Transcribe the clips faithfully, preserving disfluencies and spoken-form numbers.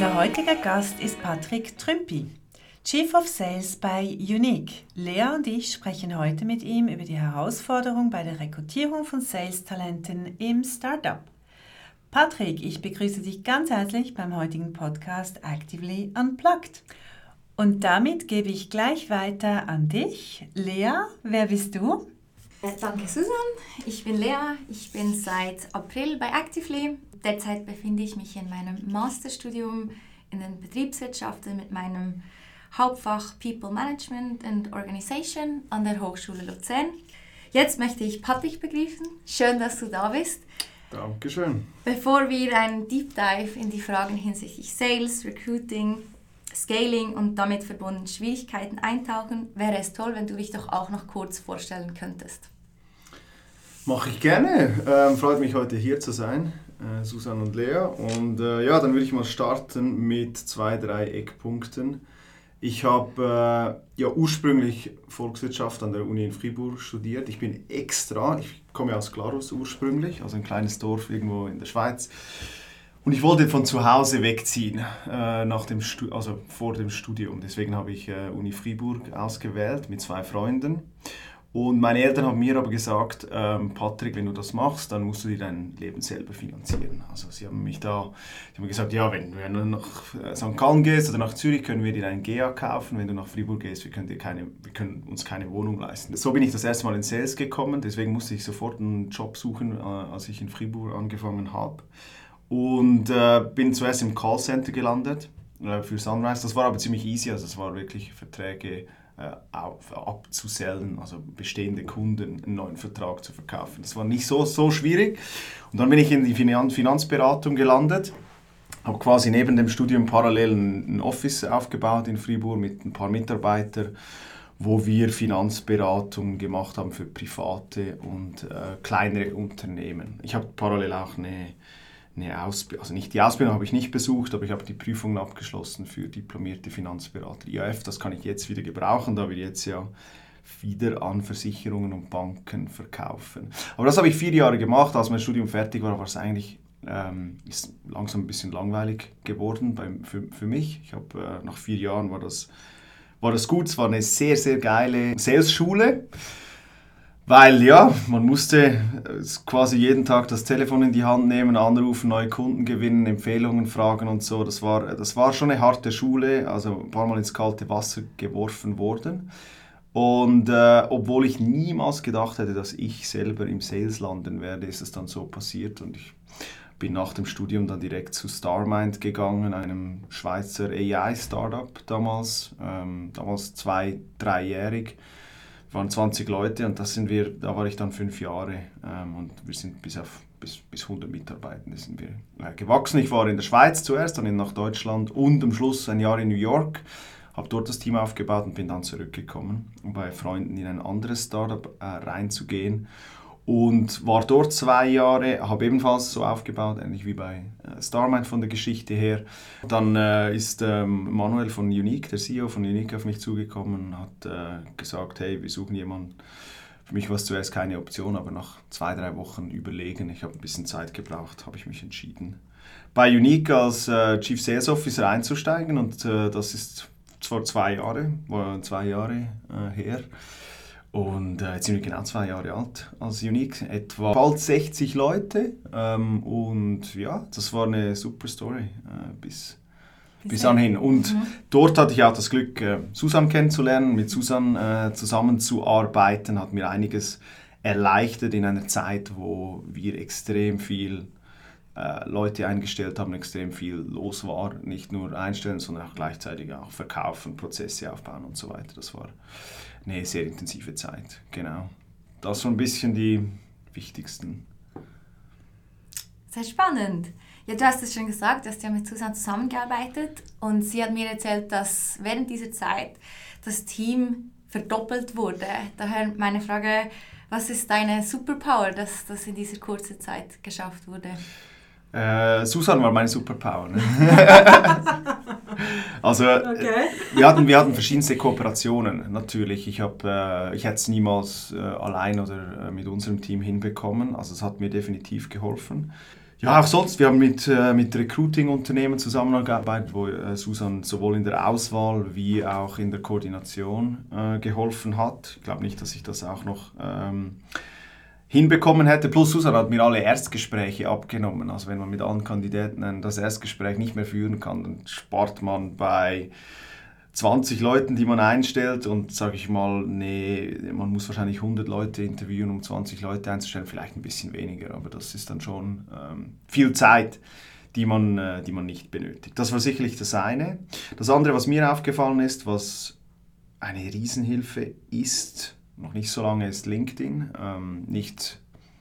Unser heutiger Gast ist Patrick Trümpi, Chief of Sales bei Unique. Lea und ich sprechen heute mit ihm über die Herausforderung bei der Rekrutierung von Sales-Talenten im Startup. Patrick, ich begrüße dich ganz herzlich beim heutigen Podcast Actively Unplugged. Und damit gebe ich gleich weiter an dich. Lea, wer bist du? Danke Susan, ich bin Lea, ich bin seit April bei Actively. Derzeit befinde ich mich in meinem Masterstudium in den Betriebswissenschaften mit meinem Hauptfach People Management and Organization an der Hochschule Luzern. Jetzt möchte ich Patrick begrüßen. Schön, dass du da bist. Dankeschön. Bevor wir einen Deep Dive in die Fragen hinsichtlich Sales, Recruiting, Scaling und damit verbundenen Schwierigkeiten eintauchen, wäre es toll, wenn du dich doch auch noch kurz vorstellen könntest. Mache ich gerne. Ähm, freut mich, heute hier zu sein, äh, Susan und Lea. Und äh, ja, dann würde ich mal starten mit zwei, drei Eckpunkten. Ich habe äh, ja ursprünglich Volkswirtschaft an der Uni in Fribourg studiert. Ich bin extra, ich komme aus Glarus ursprünglich, also ein kleines Dorf irgendwo in der Schweiz. Und ich wollte von zu Hause wegziehen, äh, nach dem Stu- also vor dem Studium. Deswegen habe ich äh, Uni Fribourg ausgewählt mit zwei Freunden. Und meine Eltern haben mir aber gesagt, ähm, Patrick, wenn du das machst, dann musst du dir dein Leben selber finanzieren. Also sie haben mich da, sie haben gesagt, ja, wenn du nach Sankt Gallen gehst oder nach Zürich, können wir dir einen G A kaufen. Wenn du nach Fribourg gehst, wir können, dir keine, wir können uns keine Wohnung leisten. So bin ich das erste Mal in Sales gekommen. Deswegen musste ich sofort einen Job suchen, äh, als ich in Fribourg angefangen habe. Und äh, bin zuerst im Callcenter gelandet äh, für Sunrise. Das war aber ziemlich easy, also es war wirklich Verträge äh, auf, abzusellen, also bestehende Kunden einen neuen Vertrag zu verkaufen. Das war nicht so, so schwierig. Und dann bin ich in die Finan- Finanzberatung gelandet, habe quasi neben dem Studium parallel ein, ein Office aufgebaut in Fribourg mit ein paar Mitarbeitern, wo wir Finanzberatung gemacht haben für private und äh, kleinere Unternehmen. Ich habe parallel auch eine Eine Ausbildung, also nicht die Ausbildung habe ich nicht besucht, aber ich habe die Prüfungen abgeschlossen für diplomierte Finanzberater. I A F, das kann ich jetzt wieder gebrauchen, da wir jetzt ja wieder an Versicherungen und Banken verkaufen. Aber das habe ich vier Jahre gemacht. Als mein Studium fertig war, war es eigentlich ähm, ist langsam ein bisschen langweilig geworden bei, für, für mich. Ich habe, äh, nach vier Jahren war das, war das gut. Es war eine sehr, sehr geile Sales-Schule. Weil ja, man musste quasi jeden Tag das Telefon in die Hand nehmen, anrufen, neue Kunden gewinnen, Empfehlungen fragen und so. Das war, das war schon eine harte Schule, also ein paar Mal ins kalte Wasser geworfen worden. Und äh, obwohl ich niemals gedacht hätte, dass ich selber im Sales landen werde, ist es dann so passiert. Und ich bin nach dem Studium dann direkt zu StarMind gegangen, einem Schweizer A I-Startup damals, ähm, damals zwei-, dreijährig. Wir waren zwanzig Leute und das sind wir, da war ich dann fünf Jahre ähm, und wir sind bis auf bis, bis hundert Mitarbeitende sind wir äh, gewachsen. Ich war in der Schweiz zuerst, dann nach Deutschland und am Schluss ein Jahr in New York, habe dort das Team aufgebaut und bin dann zurückgekommen, um bei Freunden in ein anderes Startup äh, reinzugehen. Und war dort zwei Jahre, habe ebenfalls so aufgebaut, ähnlich wie bei äh, StarMind von der Geschichte her. Dann äh, ist ähm, Manuel von Unique, der C E O von Unique, auf mich zugekommen und hat äh, gesagt, hey, wir suchen jemanden. Für mich war es zuerst keine Option, aber nach zwei, drei Wochen überlegen, ich habe ein bisschen Zeit gebraucht, habe ich mich entschieden, bei Unique als äh, Chief Sales Officer einzusteigen. Und äh, das ist zwar zwei Jahre, war zwei Jahre äh, her. Und äh, jetzt sind wir genau zwei Jahre alt als Unique, etwa bald sechzig Leute. Ähm, und ja, das war eine super Story äh, bis, bis anhin. Und mhm. dort hatte ich auch das Glück, äh, Susan kennenzulernen, mit Susan äh, zusammenzuarbeiten, hat mir einiges erleichtert in einer Zeit, wo wir extrem viel äh, Leute eingestellt haben, extrem viel los war. Nicht nur einstellen, sondern auch gleichzeitig auch verkaufen, Prozesse aufbauen und so weiter. Das war eine sehr intensive Zeit, genau. Das so ein bisschen die wichtigsten. Sehr spannend. Ja, du hast es schon gesagt, du hast ja mit Susan zusammengearbeitet und sie hat mir erzählt, dass während dieser Zeit das Team verdoppelt wurde. Daher meine Frage, was ist deine Superpower, dass das in dieser kurzen Zeit geschafft wurde? Äh, Susan war meine Superpower. Ne? Also okay. wir, hatten, wir hatten verschiedenste Kooperationen natürlich. Ich, hab, äh, ich hätte es niemals äh, allein oder äh, mit unserem Team hinbekommen. Also es hat mir definitiv geholfen. Ja, auch sonst. Wir haben mit, äh, mit Recruiting-Unternehmen zusammengearbeitet, wo äh, Susan sowohl in der Auswahl wie auch in der Koordination äh, geholfen hat. Ich glaube nicht, dass ich das auch noch ähm, hinbekommen hätte. Plus Susan hat mir alle Erstgespräche abgenommen. Also wenn man mit allen Kandidaten das Erstgespräch nicht mehr führen kann, dann spart man bei zwanzig Leuten, die man einstellt und sage ich mal, nee, man muss wahrscheinlich hundert Leute interviewen, um zwanzig Leute einzustellen, vielleicht ein bisschen weniger, aber das ist dann schon ähm, viel Zeit, die man, äh, die man nicht benötigt. Das war sicherlich das eine. Das andere, was mir aufgefallen ist, was eine Riesenhilfe ist, noch nicht so lange, ist LinkedIn. Ähm, nicht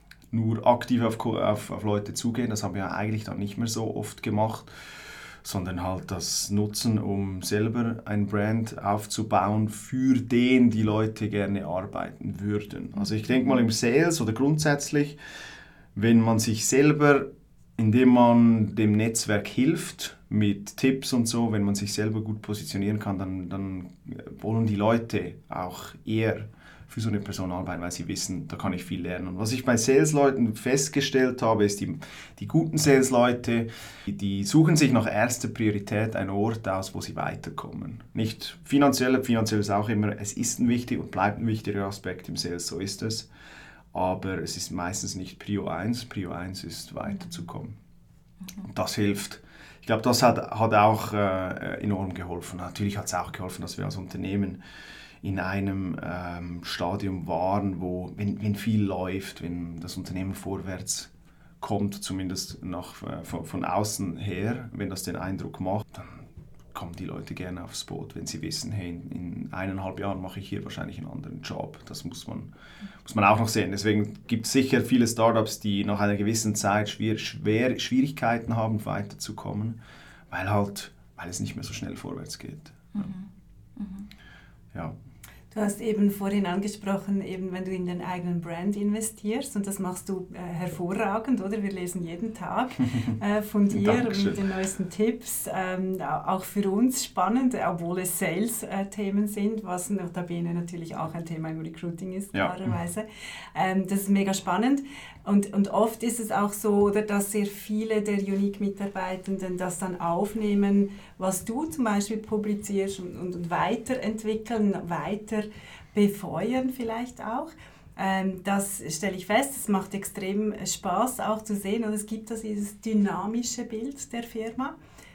nur aktiv auf, auf, auf Leute zugehen, das haben wir eigentlich dann nicht mehr so oft gemacht, sondern halt das nutzen, um selber ein Brand aufzubauen, für den die Leute gerne arbeiten würden. Also ich denke mal im Sales oder grundsätzlich, wenn man sich selber, indem man dem Netzwerk hilft, mit Tipps und so, wenn man sich selber gut positionieren kann, dann, dann wollen die Leute auch eher für so eine Person arbeiten, weil sie wissen, da kann ich viel lernen. Und was ich bei Sales-Leuten festgestellt habe, ist, die, die guten Sales-Leute, die, die suchen sich nach erster Priorität einen Ort aus, wo sie weiterkommen. Nicht finanziell, finanziell ist auch immer, es ist ein wichtiger und bleibt ein wichtiger Aspekt im Sales, so ist es. Aber es ist meistens nicht Prio eins. Prio eins ist weiterzukommen. Und das hilft. Ich glaube, das hat, hat auch äh, enorm geholfen. Natürlich hat es auch geholfen, dass wir als Unternehmen in einem ähm, Stadium waren, wo, wenn, wenn viel läuft, wenn das Unternehmen vorwärts kommt, zumindest nach, äh, von, von außen her, wenn das den Eindruck macht, dann kommen die Leute gerne aufs Boot, wenn sie wissen, hey, in, in eineinhalb Jahren mache ich hier wahrscheinlich einen anderen Job. Das muss man, muss man auch noch sehen. Deswegen gibt es sicher viele Startups, die nach einer gewissen Zeit schwer, schwer, Schwierigkeiten haben, weiterzukommen, weil, halt, weil es nicht mehr so schnell vorwärts geht. Mhm. Mhm. Ja. Du hast eben vorhin angesprochen, eben wenn du in den eigenen Brand investierst, und das machst du äh, hervorragend, oder? Wir lesen jeden Tag äh, von dir mit den neuesten Tipps, ähm, auch für uns spannend, obwohl es Sales-Themen sind, was notabene natürlich auch ein Thema im Recruiting ist, ja. klarerweise. Ähm, das ist mega spannend. Und, und oft ist es auch so, oder, dass sehr viele der Unique-Mitarbeitenden das dann aufnehmen, was du zum Beispiel publizierst und, und, und weiterentwickeln, weiter befeuern vielleicht auch. Ähm, das stelle ich fest, es macht extrem Spaß auch zu sehen, und es gibt das dieses dynamische Bild der Firma.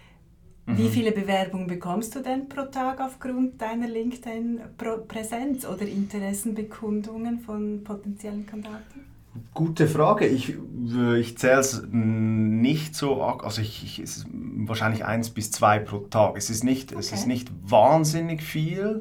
Mhm. Wie viele Bewerbungen bekommst du denn pro Tag aufgrund deiner LinkedIn-Präsenz oder Interessenbekundungen von potenziellen Kandidaten? Gute Frage. Ich, ich zähle es nicht so, also ich, ich, es ist wahrscheinlich eins bis zwei pro Tag. Es ist nicht, okay. es ist nicht wahnsinnig viel,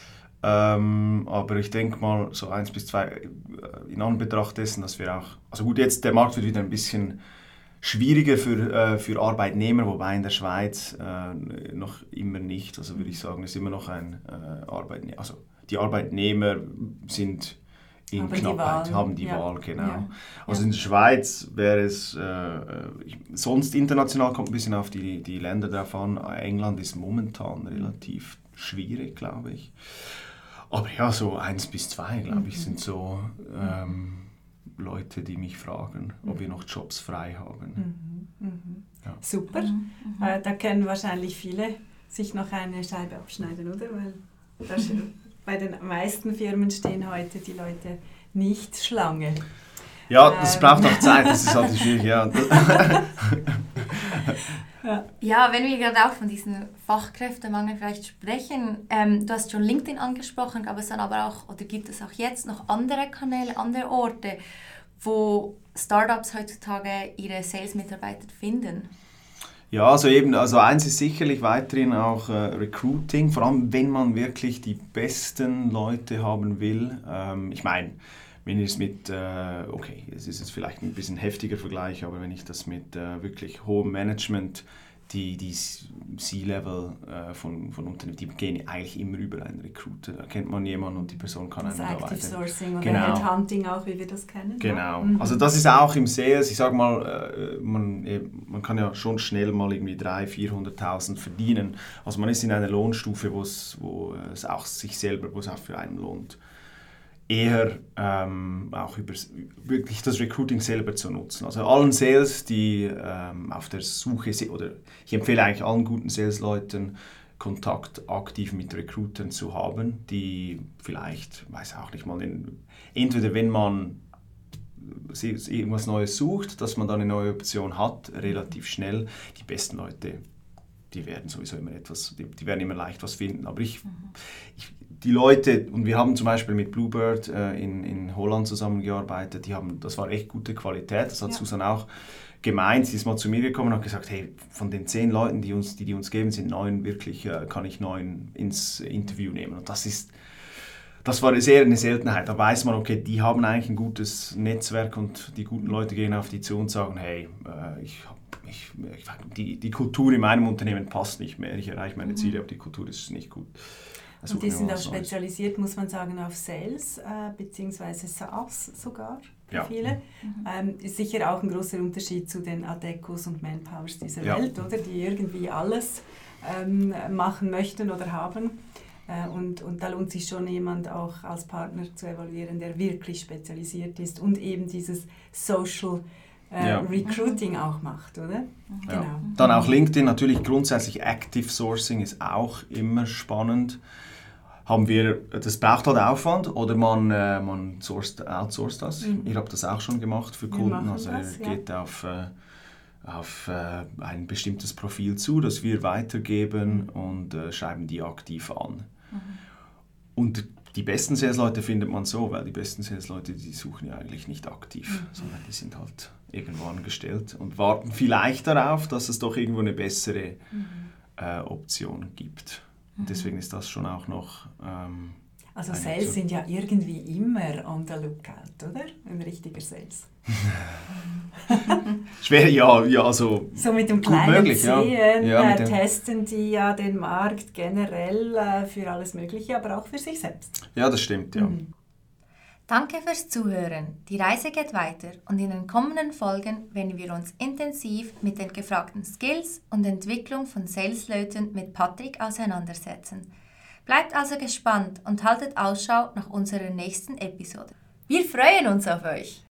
ähm, aber ich denke mal so eins bis zwei in Anbetracht dessen, dass wir auch, also gut, jetzt der Markt wird wieder ein bisschen schwieriger für, äh, für Arbeitnehmer, wobei in der Schweiz äh, noch immer nicht, also würde ich sagen, es ist immer noch ein äh, Arbeitnehmer, also die Arbeitnehmer sind in haben Knappheit, die haben die ja. Wahl, genau. Ja. Also ja. in der Schweiz wäre es, äh, sonst international kommt ein bisschen auf die, die Länder drauf an. England ist momentan relativ schwierig, glaube ich. Aber ja, so eins bis zwei, glaube ich, sind so ähm, Leute, die mich fragen, ob wir noch Jobs frei haben. Mhm. Mhm. Ja. Super. Mhm. Äh, da können wahrscheinlich viele sich noch eine Scheibe abschneiden, oder? Weil das bei den meisten Firmen stehen heute die Leute nicht Schlange. Ja, das ähm. braucht auch Zeit, das ist halt schwierig, ja. ja. Ja, wenn wir gerade auch von diesem Fachkräftemangel vielleicht sprechen, ähm, du hast schon LinkedIn angesprochen, gab es dann aber auch, oder gibt es auch jetzt noch andere Kanäle, andere Orte, wo Startups heutzutage ihre Sales-Mitarbeiter finden? Ja, also eben, also eins ist sicherlich weiterhin auch äh, Recruiting, vor allem wenn man wirklich die besten Leute haben will. Ähm, ich meine, wenn ich es mit, äh, okay, es ist jetzt vielleicht ein bisschen heftiger Vergleich, aber wenn ich das mit äh, wirklich hohem Management, die, die C-Level äh, von, von Unternehmen, die gehen eigentlich immer über einen Recruiter. Da kennt man jemanden und die Person kann das einen da weiter. Active Sourcing oder genau. Headhunting auch, wie wir das kennen. Genau. Mhm. Also das ist auch im Sales, ich sage mal, äh, man, man kann ja schon schnell mal irgendwie dreihunderttausend, vierhunderttausend verdienen. Also man ist in einer Lohnstufe, wo es auch sich selber, wo es auch für einen lohnt. eher ähm, auch über wirklich das Recruiting selber zu nutzen. Also allen Sales, die ähm, auf der Suche sind, oder ich empfehle eigentlich allen guten Sales-Leuten, Kontakt aktiv mit Recruitern zu haben, die vielleicht, weiß auch nicht mal, in, entweder wenn man irgendwas Neues sucht, dass man dann eine neue Option hat, relativ schnell. Die besten Leute, die werden sowieso immer etwas, die, die werden immer leicht was finden. Aber ich, mhm. ich, die Leute, und wir haben zum Beispiel mit Bluebird äh, in, in Holland zusammengearbeitet, die haben, das war echt gute Qualität, das hat ja. Susan auch gemeint, sie ist mal zu mir gekommen und hat gesagt, hey, von den zehn Leuten, die uns, die, die uns geben, sind neun wirklich, äh, kann ich neun ins Interview nehmen. Und das ist, das war sehr eine Seltenheit. Da weiß man, okay, die haben eigentlich ein gutes Netzwerk und die guten Leute gehen auf die zu und sagen, hey, äh, ich, ich, ich, die, die Kultur in meinem Unternehmen passt nicht mehr, ich erreiche meine Ziele, aber die Kultur ist nicht gut. Also und die sind auch spezialisiert, muss man sagen, auf Sales äh, bzw. SaaS sogar für ja. viele. Mhm. Ähm, ist sicher auch ein großer Unterschied zu den Adecos und Manpowers dieser ja. Welt, oder? Die irgendwie alles ähm, machen möchten oder haben. Äh, und, und da lohnt sich schon jemand auch als Partner zu evaluieren, der wirklich spezialisiert ist und eben dieses Social Äh, ja. Recruiting auch macht, oder? Ja. Genau. Dann auch LinkedIn, natürlich grundsätzlich Active Sourcing ist auch immer spannend. Haben wir, das braucht halt Aufwand oder man, äh, man sourced, outsourced das. Mhm. Ich habe das auch schon gemacht für Kunden. Also das, ihr ja. geht auf, äh, auf äh, ein bestimmtes Profil zu, das wir weitergeben und äh, schreiben die aktiv an. Mhm. Und die besten Sales-Leute findet man so, weil die besten Sales-Leute, die suchen ja eigentlich nicht aktiv, mhm. sondern die sind halt irgendwo angestellt und warten vielleicht darauf, dass es doch irgendwo eine bessere mhm. äh, Option gibt. Und deswegen ist das schon auch noch... Ähm, also Sales Option. Sind ja irgendwie immer on the lookout, oder? Ein richtiger Sales. Schwer, ja, ja, also so mit dem kleinen möglich, Zehen ja. Ja, äh, testen die ja den Markt generell äh, für alles Mögliche, aber auch für sich selbst. Ja, das stimmt, ja. Mhm. Danke fürs Zuhören. Die Reise geht weiter und in den kommenden Folgen werden wir uns intensiv mit den gefragten Skills und Entwicklung von Salesleuten mit Patrick auseinandersetzen. Bleibt also gespannt und haltet Ausschau nach unserer nächsten Episode. Wir freuen uns auf euch!